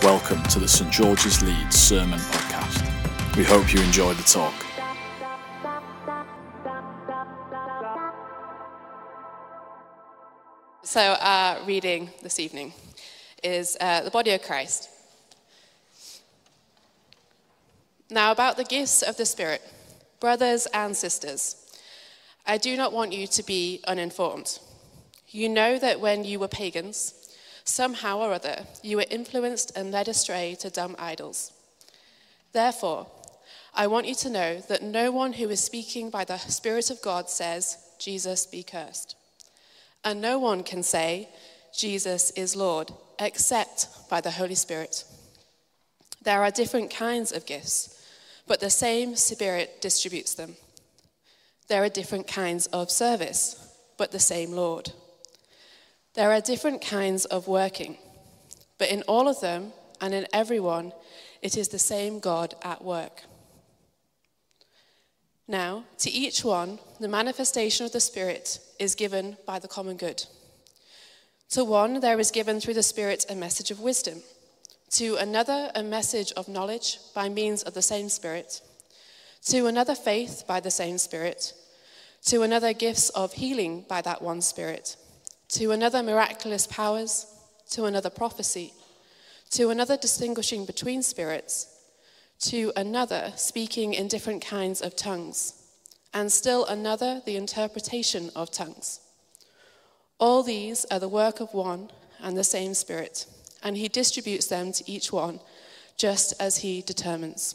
Welcome to the St George's Leeds Sermon Podcast. We hope you enjoy the talk. So our reading this evening is the body of Christ. Now about the gifts of the Spirit, brothers and sisters, I do not want you to be uninformed. You know that when you were pagans, somehow or other, you were influenced and led astray to dumb idols. Therefore, I want you to know that no one who is speaking by the Spirit of God says, Jesus be cursed. And no one can say, Jesus is Lord, except by the Holy Spirit. There are different kinds of gifts, but the same Spirit distributes them. There are different kinds of service, but the same Lord. There are different kinds of working, but in all of them and in everyone, it is the same God at work. Now, to each one, the manifestation of the Spirit is given by the common good. To one, there is given through the Spirit a message of wisdom. To another, a message of knowledge by means of the same Spirit. To another, faith by the same Spirit. To another, gifts of healing by that one Spirit. To another, miraculous powers. To another, prophecy. To another, distinguishing between spirits. To another, speaking in different kinds of tongues. And still another, the interpretation of tongues. All these are the work of one and the same Spirit, and he distributes them to each one, just as he determines.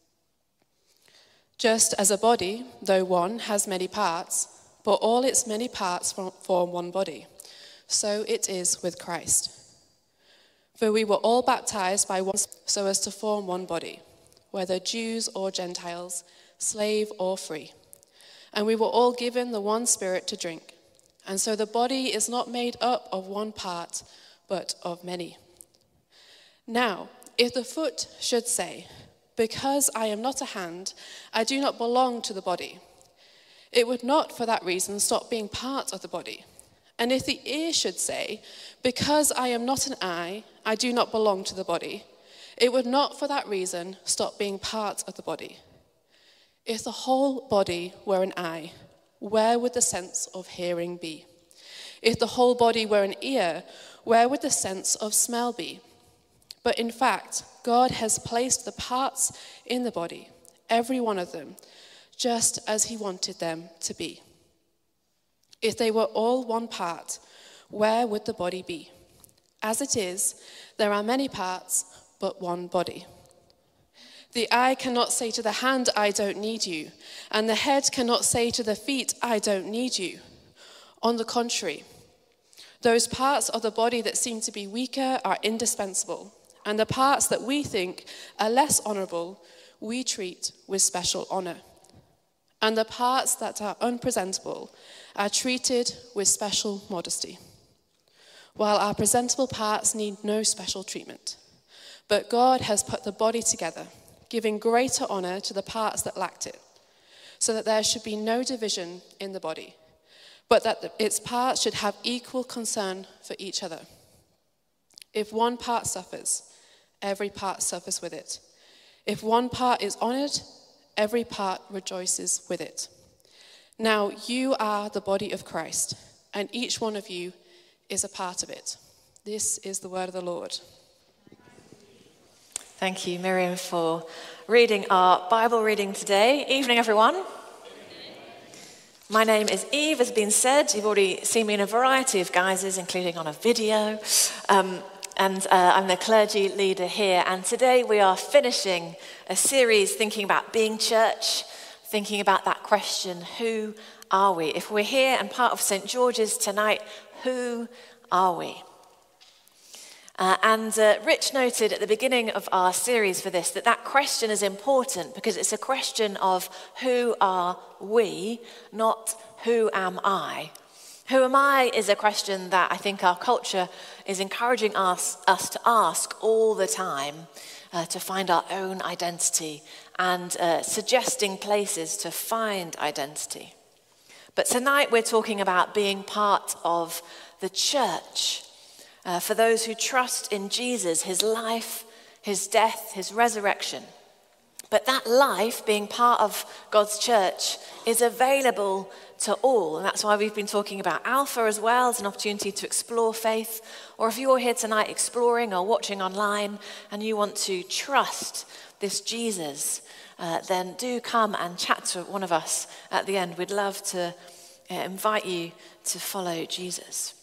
Just as a body, though one, has many parts, but all its many parts form one body, so it is with Christ. For we were all baptized by one so as to form one body, whether Jews or Gentiles, slave or free. And we were all given the one Spirit to drink. And so the body is not made up of one part, but of many. Now, if the foot should say, because I am not a hand, I do not belong to the body, it would not for that reason stop being part of the body. And if the ear should say, because I am not an eye, I do not belong to the body, it would not for that reason stop being part of the body. If the whole body were an eye, where would the sense of hearing be? If the whole body were an ear, where would the sense of smell be? But in fact, God has placed the parts in the body, every one of them, just as he wanted them to be. If they were all one part, where would the body be? As it is, there are many parts, but one body. The eye cannot say to the hand, I don't need you, and the head cannot say to the feet, I don't need you. On the contrary, those parts of the body that seem to be weaker are indispensable, and the parts that we think are less honorable, we treat with special honor. And the parts that are unpresentable are treated with special modesty, while our presentable parts need no special treatment. But God has put the body together, giving greater honor to the parts that lacked it, so that there should be no division in the body, but that its parts should have equal concern for each other. If one part suffers, every part suffers with it. If one part is honored, every part rejoices with it. Now you are the body of Christ, and each one of you is a part of it. This is the word of the Lord. Thank you, Miriam, for reading our Bible reading today. Evening, everyone. My name is Eve, as has been said. You've already seen me in a variety of guises, including on a video. I'm the clergy leader here. And today we are finishing a series thinking about being church, thinking about that question, who are we? If we're here and part of St. George's tonight, who are we? Rich noted at the beginning of our series for this that question is important because it's a question of who are we, not who am I. Who am I is a question that I think our culture is encouraging us to ask all the time to find our own identity and suggesting places to find identity. But tonight we're talking about being part of the church. For those who trust in Jesus, his life his death, his resurrection. But that life, being part of God's church, is available to all. And that's why we've been talking about Alpha as well as an opportunity to explore faith. Or if you're here tonight exploring or watching online and you want to trust this Jesus, then do come and chat to one of us at the end. We'd love to invite you to follow Jesus.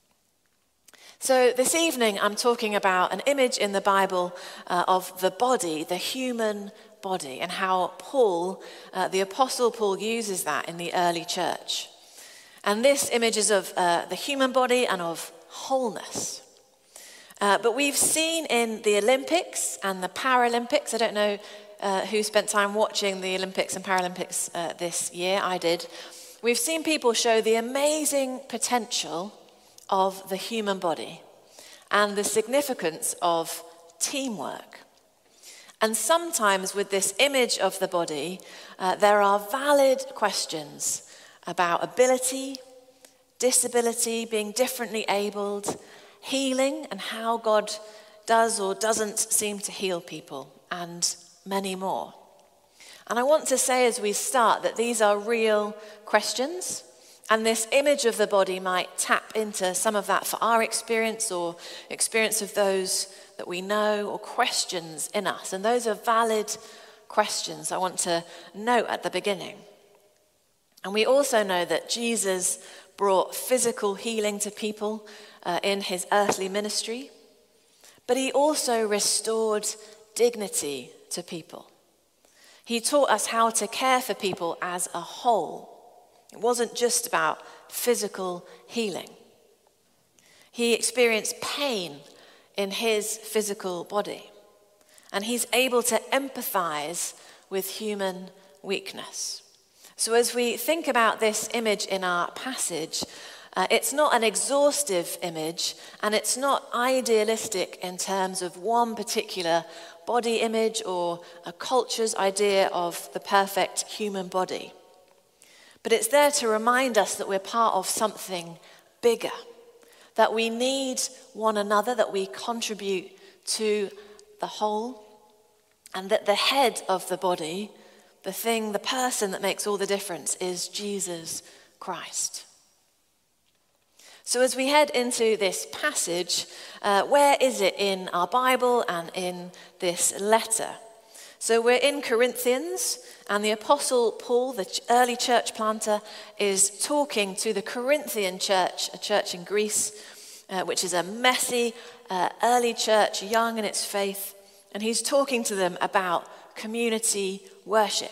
So this evening I'm talking about an image in the Bible of the body, the human body, and how Paul, the Apostle Paul, uses that in the early church. And this image is of the human body and of wholeness. But we've seen in the Olympics and the Paralympics, I don't know who spent time watching the Olympics and Paralympics this year, I did. We've seen people show the amazing potential of the human body and the significance of teamwork. And sometimes with this image of the body, there are valid questions about ability, disability, being differently abled, healing and how God does or doesn't seem to heal people, and many more. And I want to say as we start that these are real questions, and this image of the body might tap into some of that for our experience or experience of those that we know, or questions in us. And those are valid questions I want to note at the beginning. And we also know that Jesus brought physical healing to people in his earthly ministry, but he also restored dignity to people. He taught us how to care for people as a whole. It wasn't just about physical healing. He experienced pain in his physical body, and he's able to empathize with human weakness. So as we think about this image in our passage, it's not an exhaustive image, and it's not idealistic in terms of one particular body image or a culture's idea of the perfect human body. But it's there to remind us that we're part of something bigger, that we need one another, that we contribute to the whole, and that the head of the body, the person that makes all the difference, is Jesus Christ. So as we head into this passage, where is it in our Bible and in this letter? So we're in Corinthians, and the Apostle Paul, the early church planter, is talking to the Corinthian church, a church in Greece, which is a messy early church, young in its faith, and he's talking to them about community worship.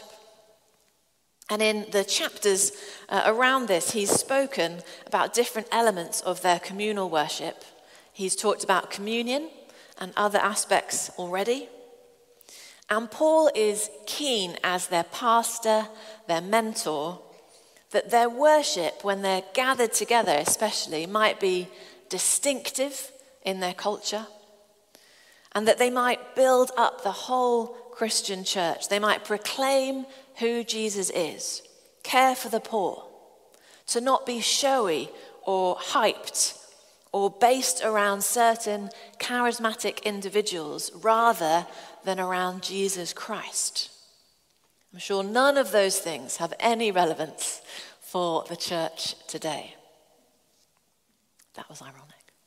And in the chapters around this, he's spoken about different elements of their communal worship. He's talked about communion and other aspects already. And Paul is keen, as their pastor, their mentor, that their worship, when they're gathered together especially, might be distinctive in their culture, and that they might build up the whole Christian church. They might proclaim who Jesus is, care for the poor, to not be showy or hyped or based around certain charismatic individuals rather than around Jesus Christ. I'm sure none of those things have any relevance for the church today. That was ironic.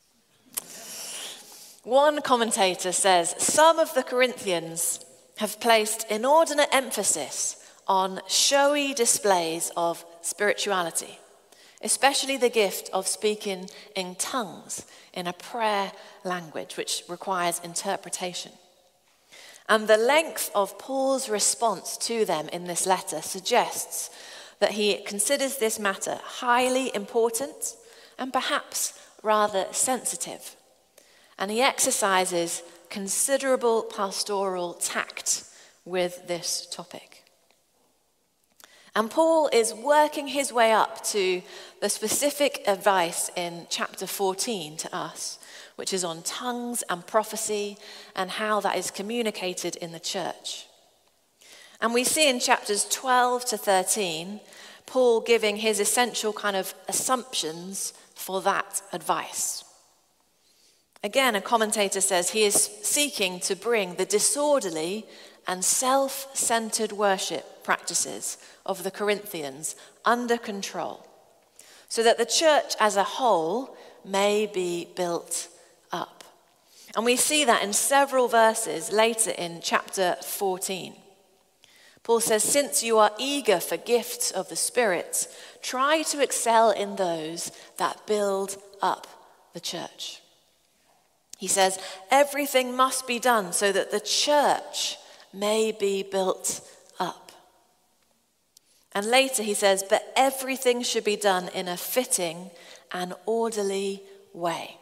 One commentator says, some of the Corinthians have placed inordinate emphasis on showy displays of spirituality, especially the gift of speaking in tongues in a prayer language which requires interpretation. And the length of Paul's response to them in this letter suggests that he considers this matter highly important and perhaps rather sensitive. And he exercises considerable pastoral tact with this topic. And Paul is working his way up to the specific advice in chapter 14 to us, which is on tongues and prophecy and how that is communicated in the church. And we see in chapters 12 to 13, Paul giving his essential kind of assumptions for that advice. Again, a commentator says he is seeking to bring the disorderly and self-centered worship practices of the Corinthians under control, so that the church as a whole may be built up. And we see that in several verses later in chapter 14. Paul says, since you are eager for gifts of the Spirit, try to excel in those that build up the church. He says, everything must be done so that the church may be built up. And later he says, but everything should be done in a fitting and orderly way.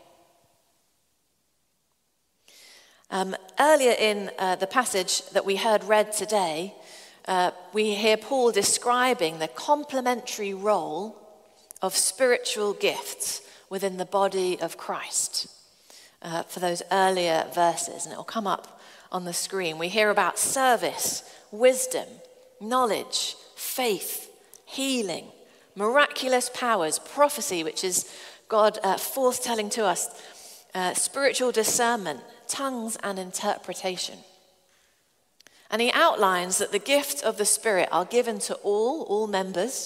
Earlier in the passage that we heard read today, we hear Paul describing the complementary role of spiritual gifts within the body of Christ. For those earlier verses, and it will come up on the screen. We hear about service, wisdom, knowledge, faith, healing, miraculous powers, prophecy, which is God foretelling to us, spiritual discernment, tongues and interpretation. And he outlines that the gifts of the Spirit are given to all members,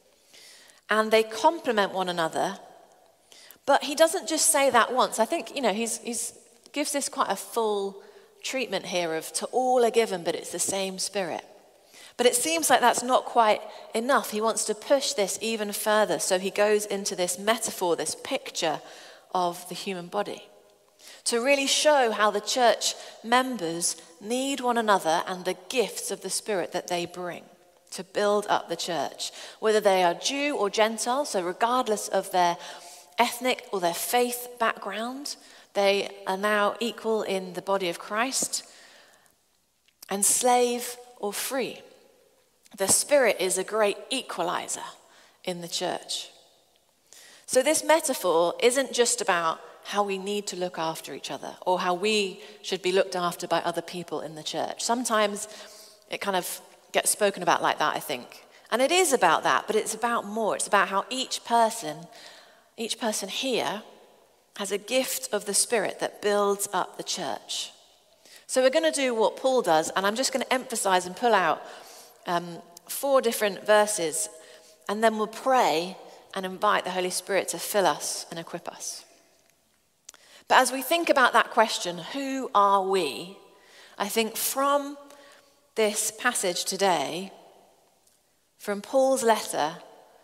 and they complement one another. But he doesn't just say that once. I think, he's gives this quite a full treatment here of to all are given, but it's the same Spirit. But it seems like that's not quite enough. He wants to push this even further. So he goes into this metaphor, this picture of the human body, to really show how the church members need one another and the gifts of the Spirit that they bring to build up the church, whether they are Jew or Gentile, so regardless of their ethnic or their faith background, they are now equal in the body of Christ, and slave or free. The Spirit is a great equalizer in the church. So this metaphor isn't just about how we need to look after each other or how we should be looked after by other people in the church. Sometimes it kind of gets spoken about like that, I think. And it is about that, but it's about more. It's about how each person here has a gift of the Spirit that builds up the church. So we're going to do what Paul does, and I'm just going to emphasize and pull out 4 different verses, and then we'll pray and invite the Holy Spirit to fill us and equip us. But as we think about that question, who are we? I think from this passage today, from Paul's letter,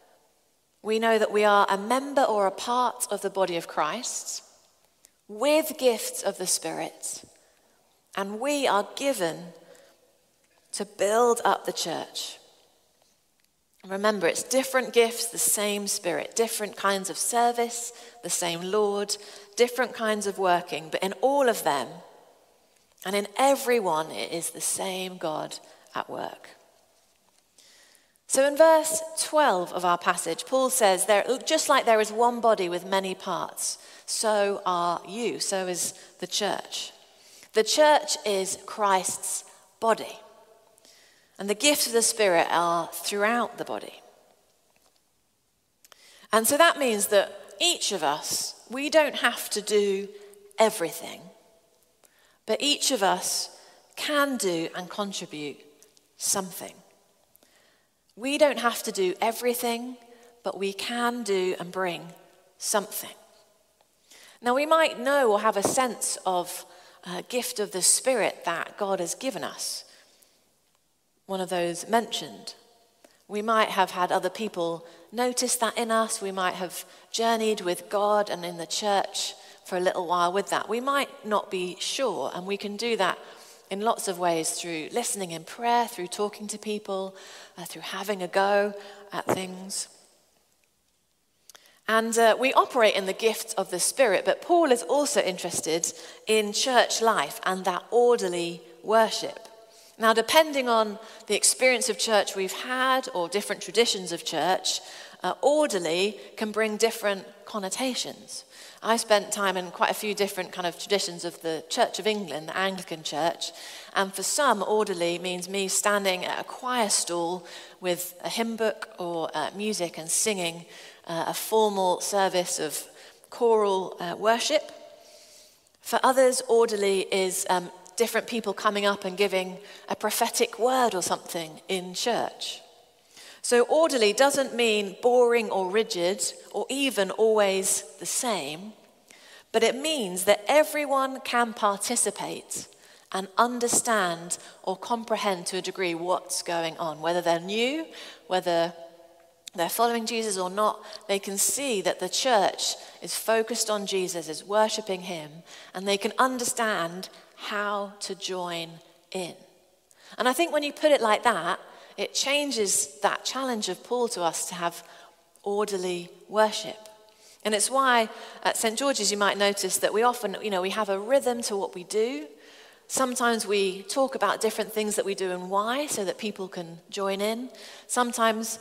we know that we are a member or a part of the body of Christ with gifts of the Spirit, and we are given to build up the church. Remember, it's different gifts, the same Spirit, different kinds of service, the same Lord, different kinds of working, but in all of them and in every one, it is the same God at work. So in verse 12 of our passage, Paul says, just like there is one body with many parts, so are you, so is the church. The church is Christ's body. And the gifts of the Spirit are throughout the body. And so that means that each of us, we don't have to do everything, but each of us can do and contribute something. We don't have to do everything, but we can do and bring something. Now, we might know or have a sense of a gift of the Spirit that God has given us. One of those mentioned. We might have had other people notice that in us. We might have journeyed with God and in the church for a little while with that. We might not be sure, and we can do that in lots of ways, through listening in prayer, through talking to people, through having a go at things. And we operate in the gift of the Spirit, but Paul is also interested in church life and that orderly worship. Now, depending on the experience of church we've had or different traditions of church, orderly can bring different connotations. I spent time in quite a few different kind of traditions of the Church of England, the Anglican Church, and for some, orderly means me standing at a choir stall with a hymn book or music and singing a formal service of choral worship. For others, orderly is different people coming up and giving a prophetic word or something in church. So orderly doesn't mean boring or rigid or even always the same, but it means that everyone can participate and understand or comprehend to a degree what's going on. Whether they're new, whether they're following Jesus or not, they can see that the church is focused on Jesus, is worshipping him, and they can understand how to join in. And I think when you put it like that, it changes that challenge of Paul to us to have orderly worship. And it's why at St. George's you might notice that we often, we have a rhythm to what we do. Sometimes we talk about different things that we do and why so that people can join in. Sometimes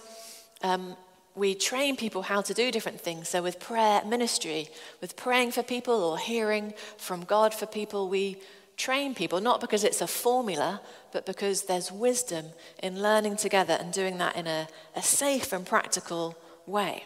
we train people how to do different things. So with prayer ministry, with praying for people or hearing from God for people, we train people, not because it's a formula, but because there's wisdom in learning together and doing that in a safe and practical way.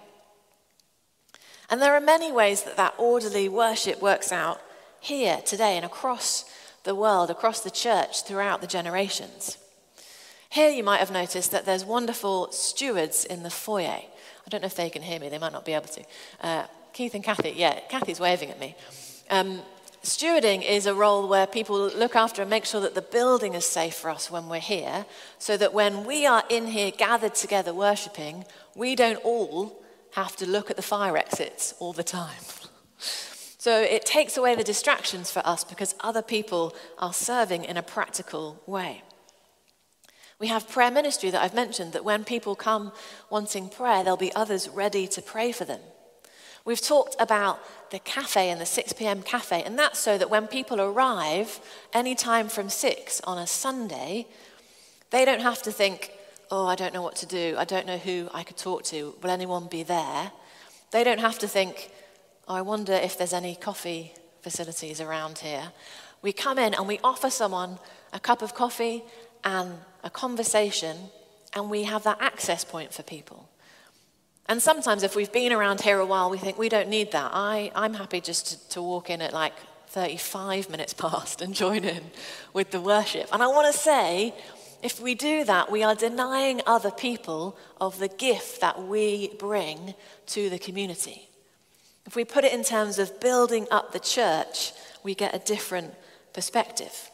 And there are many ways that orderly worship works out here today and across the world, across the church, throughout the generations. Here you might have noticed that there's wonderful stewards in the foyer. I don't know if they can hear me, they might not be able to. Keith and Kathy, Kathy's waving at me. Stewarding is a role where people look after and make sure that the building is safe for us when we're here, so that when we are in here gathered together worshipping, we don't all have to look at the fire exits all the time. So it takes away the distractions for us because other people are serving in a practical way. We have prayer ministry that I've mentioned, that when people come wanting prayer, there'll be others ready to pray for them. We've talked about the cafe and the 6 p.m. cafe, and that's so that when people arrive any time from 6 on a Sunday, they don't have to think, oh, I don't know what to do. I don't know who I could talk to. Will anyone be there? They don't have to think, oh, I wonder if there's any coffee facilities around here. We come in and we offer someone a cup of coffee and a conversation, and we have that access point for people. And sometimes if we've been around here a while, we think we don't need that. I'm happy just to walk in at like 35 minutes past and join in with the worship. And I want to say, if we do that, we are denying other people of the gift that we bring to the community. If we put it in terms of building up the church, we get a different perspective.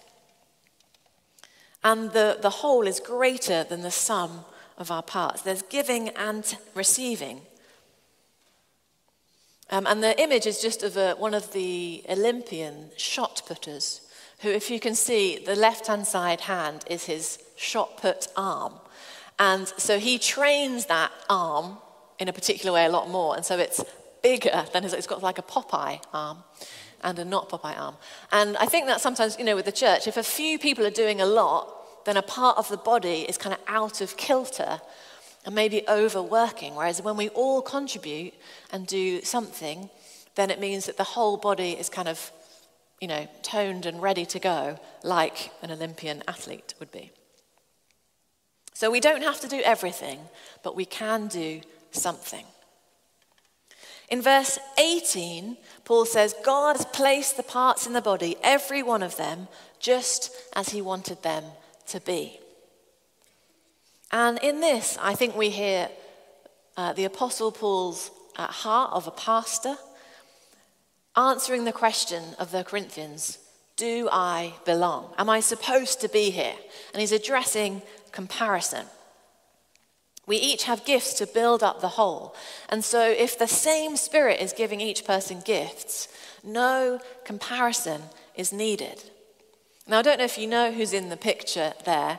And the whole is greater than the sum of our parts. There's giving and receiving. And the image is just of one of the Olympian shot putters, who, if you can see, the left-hand side hand is his shot put arm. And so he trains that arm in a particular way a lot more. And so it's bigger than it's got like a Popeye arm and a not Popeye arm. And I think that sometimes, with the church, if a few people are doing a lot, then a part of the body is kind of out of kilter and maybe overworking. Whereas when we all contribute and do something, then it means that the whole body is kind of, toned and ready to go like an Olympian athlete would be. So we don't have to do everything, but we can do something. In verse 18, Paul says, God has placed the parts in the body, every one of them, just as he wanted them to be. And in this, I think we hear the Apostle Paul's heart of a pastor answering the question of the Corinthians, do I belong? Am I supposed to be here? And he's addressing comparison. We each have gifts to build up the whole. And so if the same Spirit is giving each person gifts, no comparison is needed. Now, I don't know if you know who's in the picture there.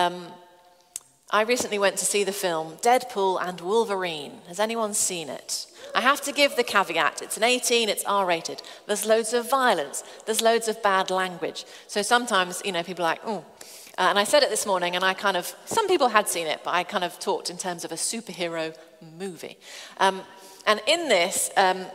I recently went to see the film Deadpool and Wolverine. Has anyone seen it? I have to give the caveat. It's an 18, it's R-rated. There's loads of violence. There's loads of bad language. So sometimes, people are like, oh. And I said it this morning, and some people had seen it, but I kind of talked in terms of a superhero movie. And in this,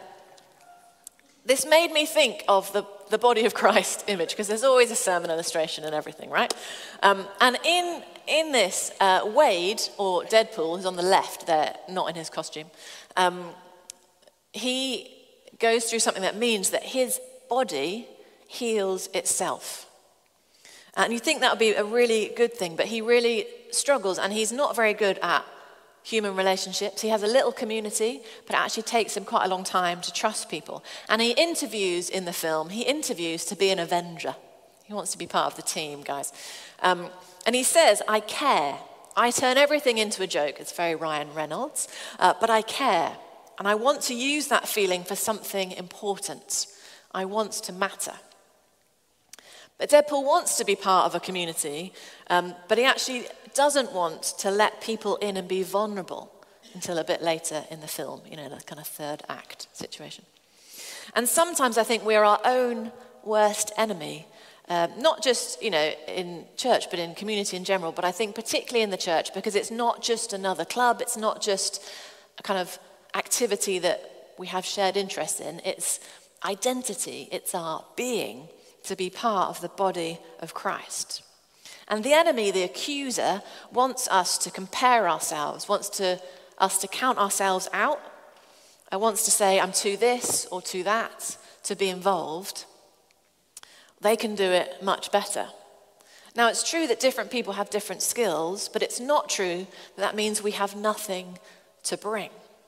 this made me think of the body of Christ image, because there's always a sermon illustration and everything, right? And in this, Wade, or Deadpool, who's on the left there, not in his costume, he goes through something that means that his body heals itself. And you think that would be a really good thing, but he really struggles, and he's not very good at human relationships. He has a little community, but it actually takes him quite a long time to trust people. And he interviews in the film, to be an avenger. He wants to be part of the team, guys. And he says, I care. I turn everything into a joke. It's very Ryan Reynolds. But I care. And I want to use that feeling for something important. I want to matter. But Deadpool wants to be part of a community, but he actually doesn't want to let people in and be vulnerable until a bit later in the film, the kind of third act situation. And sometimes I think we're our own worst enemy, not just, in church, but in community in general, but I think particularly in the church, because it's not just another club, it's not just a kind of activity that we have shared interest in, it's identity, it's our being to be part of the body of Christ. And the enemy, the accuser, wants us to compare ourselves, wants us to count ourselves out, wants to say, I'm too this or too that, to be involved. They can do it much better. Now, it's true that different people have different skills, but it's not true that means we have nothing to bring.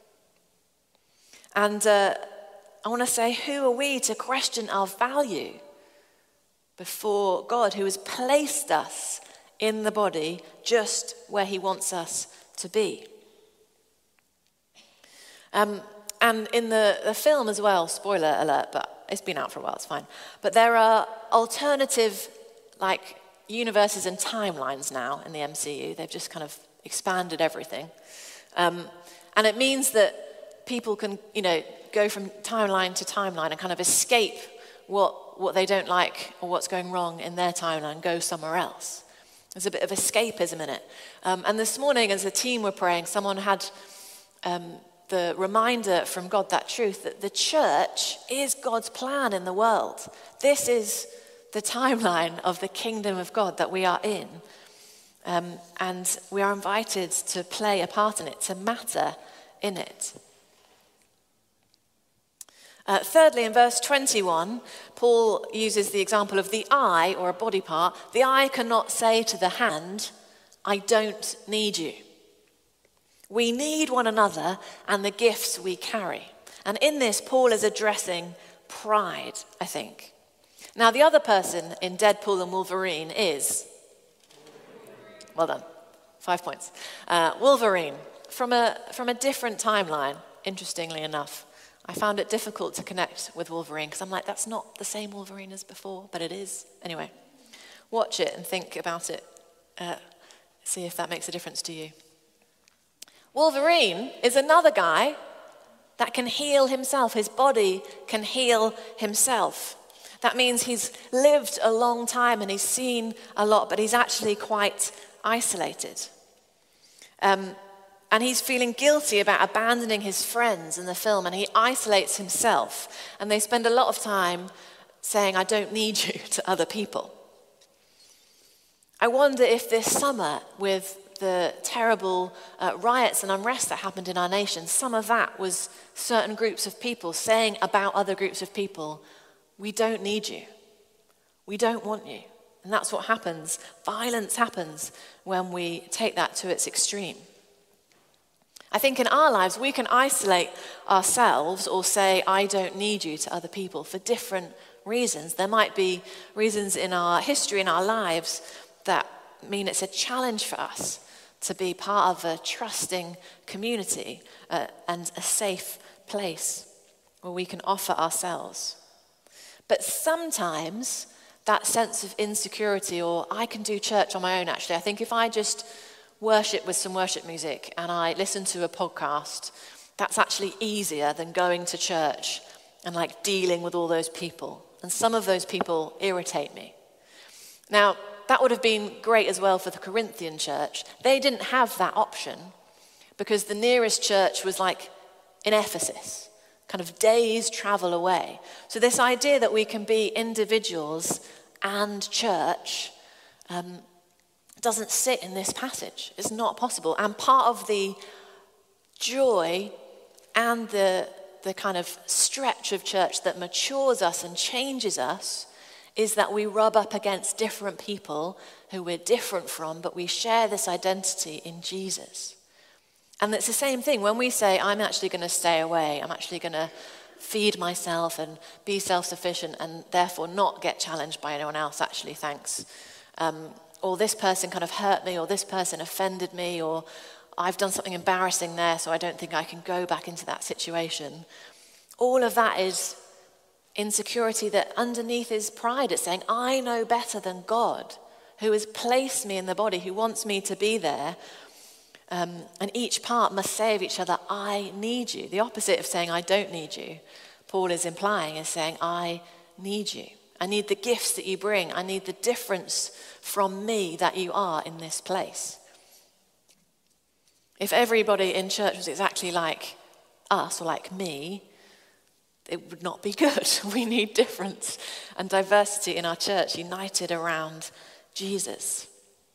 And I want to say, who are we to question our value before God, who has placed us in the body just where he wants us to be? And in the film as well, spoiler alert, but it's been out for a while, it's fine. But there are alternative, universes and timelines now in the MCU. They've just kind of expanded everything. And it means that people can, go from timeline to timeline and kind of escape what they don't like or what's going wrong in their timeline and go somewhere else. There's a bit of escapism in it. And this morning, as a team were praying, someone had the reminder from God, that truth, that the church is God's plan in the world. This is the timeline of the kingdom of God that we are in. And we are invited to play a part in it, to matter in it. Thirdly, in verse 21, Paul uses the example of the eye, or a body part. The eye cannot say to the hand, I don't need you. We need one another and the gifts we carry. And in this, Paul is addressing pride, I think. Now, the other person in Deadpool and Wolverine is, well done, 5 points. Wolverine, from a different timeline, interestingly enough. I found it difficult to connect with Wolverine because I'm like, that's not the same Wolverine as before, but it is. Anyway, watch it and think about it. See if that makes a difference to you. Wolverine is another guy that can heal himself. His body can heal himself. That means he's lived a long time and he's seen a lot, but he's actually quite isolated. And he's feeling guilty about abandoning his friends in the film, and he isolates himself. And they spend a lot of time saying, I don't need you, to other people. I wonder if this summer, with the terrible riots and unrest that happened in our nation, some of that was certain groups of people saying about other groups of people, we don't need you. We don't want you. And that's what happens. Violence happens when we take that to its extreme. I think in our lives, we can isolate ourselves or say, I don't need you, to other people for different reasons. There might be reasons in our history, in our lives, that mean it's a challenge for us to be part of a trusting community and a safe place where we can offer ourselves. But sometimes that sense of insecurity, or I can do church on my own, actually, I think if I just worship with some worship music and I listen to a podcast, that's actually easier than going to church and dealing with all those people. And some of those people irritate me. Now, that would have been great as well for the Corinthian church. They didn't have that option because the nearest church was in Ephesus, kind of days travel away. So this idea that we can be individuals and church doesn't sit in this passage. It's not possible. And part of the joy and the kind of stretch of church that matures us and changes us is that we rub up against different people who we're different from, but we share this identity in Jesus. And it's the same thing when we say, I'm actually going to stay away, I'm actually going to feed myself and be self-sufficient and therefore not get challenged by anyone else, actually, thanks. Or this person kind of hurt me, or this person offended me, or I've done something embarrassing there, so I don't think I can go back into that situation. All of that is insecurity that underneath is pride. It's saying, I know better than God, who has placed me in the body, who wants me to be there. And each part must say of each other, I need you. The opposite of saying, I don't need you, Paul is implying, is saying, I need you. I need the gifts that you bring. I need the difference from me that you are in this place. If everybody in church was exactly like us or like me, it would not be good. We need difference and diversity in our church, united around Jesus.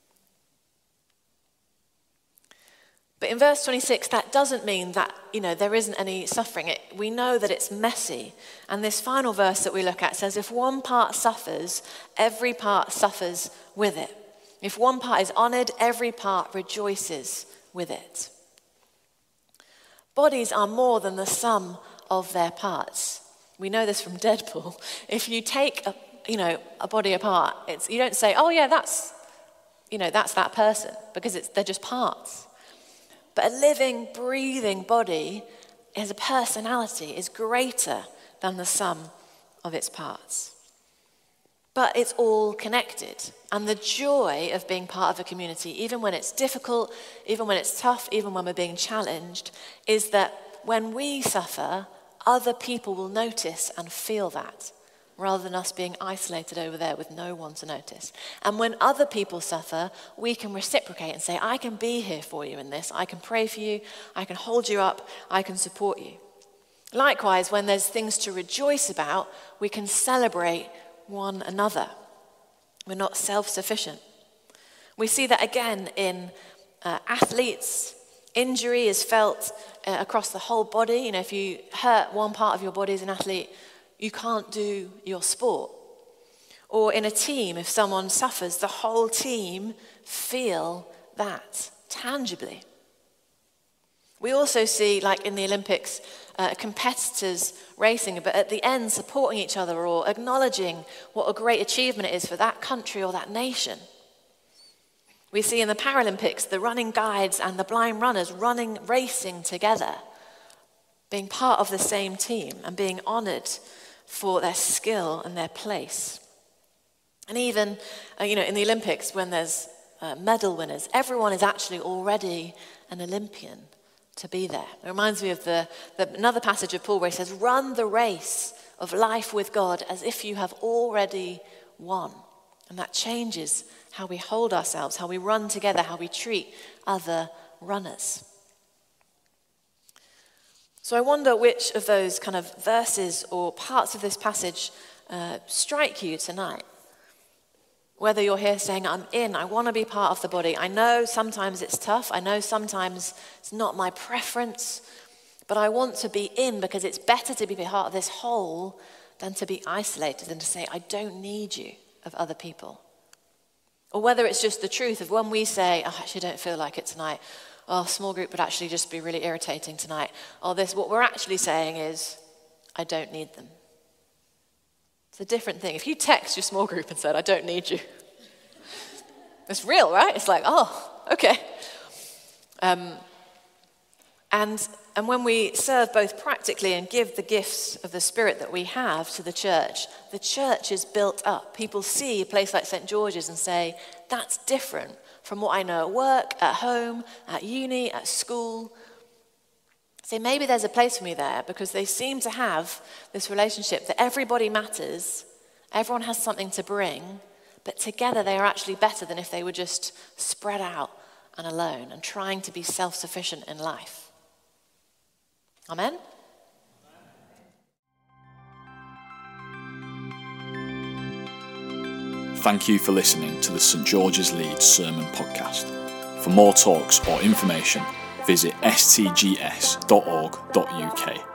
But in verse 26, that doesn't mean that, there isn't any suffering. We know that it's messy. And this final verse that we look at says, if one part suffers, every part suffers with it. If one part is honored, every part rejoices with it. Bodies are more than the sum of their parts. We know this from Deadpool. If you take a body apart, you don't say, oh yeah, that's that person, because they're just parts. But a living, breathing body has a personality, is greater than the sum of its parts. But it's all connected. And the joy of being part of a community, even when it's difficult, even when it's tough, even when we're being challenged, is that when we suffer, other people will notice and feel that, rather than us being isolated over there with no one to notice. And when other people suffer, we can reciprocate and say, I can be here for you in this. I can pray for you. I can hold you up. I can support you. Likewise, when there's things to rejoice about, we can celebrate one another. We're not self-sufficient. We see that again in athletes. Injury is felt across the whole body. If you hurt one part of your body as an athlete, you can't do your sport. Or in a team, if someone suffers, the whole team feel that tangibly. We also see, like in the Olympics, competitors racing, but at the end supporting each other or acknowledging what a great achievement it is for that country or that nation. We see in the Paralympics the running guides and the blind runners racing together, being part of the same team and being honoured for their skill and their place. And even, in the Olympics, when there's medal winners, everyone is actually already an Olympian to be there. It reminds me of another passage of Paul where he says, run the race of life with God as if you have already won. And that changes how we hold ourselves, how we run together, how we treat other runners. So I wonder which of those kind of verses or parts of this passage strike you tonight. Whether you're here saying, I want to be part of the body. I know sometimes it's tough. I know sometimes it's not my preference. But I want to be in because it's better to be part of this whole than to be isolated and to say, I don't need you of other people. Or whether it's just the truth of when we say, I actually don't feel like it tonight. Oh, small group would actually just be really irritating tonight. Or this, what we're actually saying is, I don't need them. It's a different thing. If you text your small group and said, I don't need you, it's real, right? It's like, oh, okay. And when we serve both practically and give the gifts of the Spirit that we have to the church is built up. People see a place like St. George's and say, that's different from what I know at work, at home, at uni, at school. So maybe there's a place for me there because they seem to have this relationship that everybody matters, everyone has something to bring, but together they are actually better than if they were just spread out and alone and trying to be self-sufficient in life. Amen? Thank you for listening to the St. George's Leeds Sermon Podcast. For more talks or information, visit stgs.org.uk.